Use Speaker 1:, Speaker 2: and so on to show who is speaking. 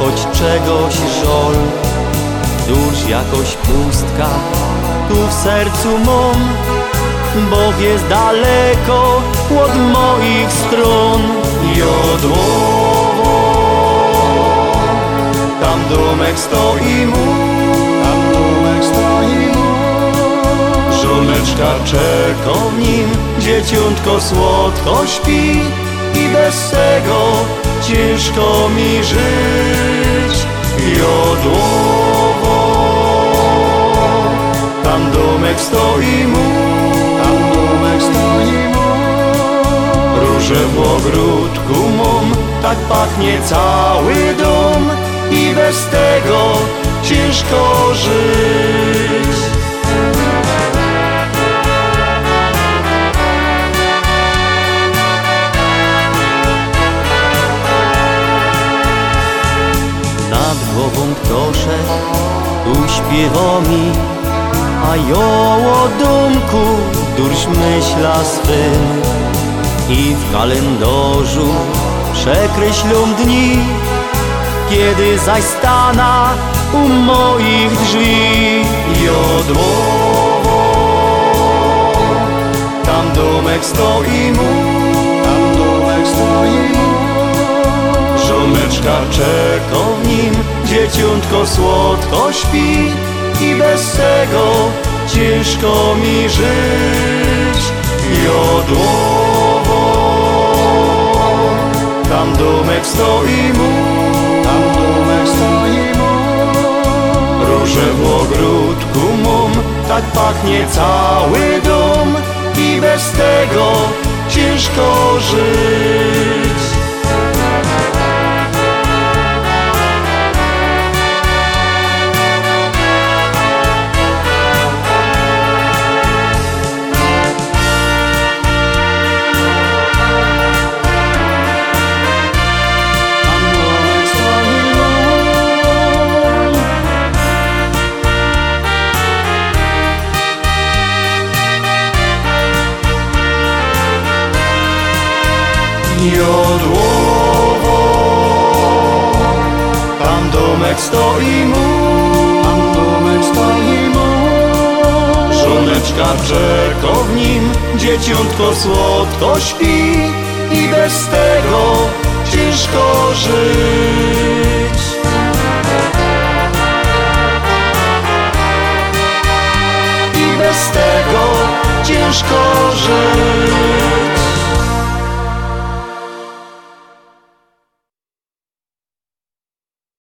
Speaker 1: choć czegoś żol. Durś jakoś pustka tu w sercu mom, bo jest daleko od moich stron. Jodłowo, tam domek stoi mój, żoneczka czeka w nim, dzieciątko słodko śpi i bez tego ciężko mi żyć. Jodłowo, tam domek stoi mój, róże w ogródku mom, tak pachnie cały dom i bez tego ciężko żyć. Nad głową ptoszek tu śpiewa mi, a jo o domku durś myśla swym. I w kalendarzu przekreślą dni, kiedy zaś stana u moich drzwi. Jodłowo, tam domek stoi mój, żoneczka czeka w nim, dzieciątko słodko śpi i bez tego ciężko mi żyć. Jodłowo, tam domek stoi mój, róże w ogródku mom, tak pachnie cały dom i bez tego ciężko żyć. Jodłowo, tam domek stoi mój, żoneczka czeka w nim, dzieciątko słodko śpi i bez tego ciężko żyć. I bez tego ciężko żyć.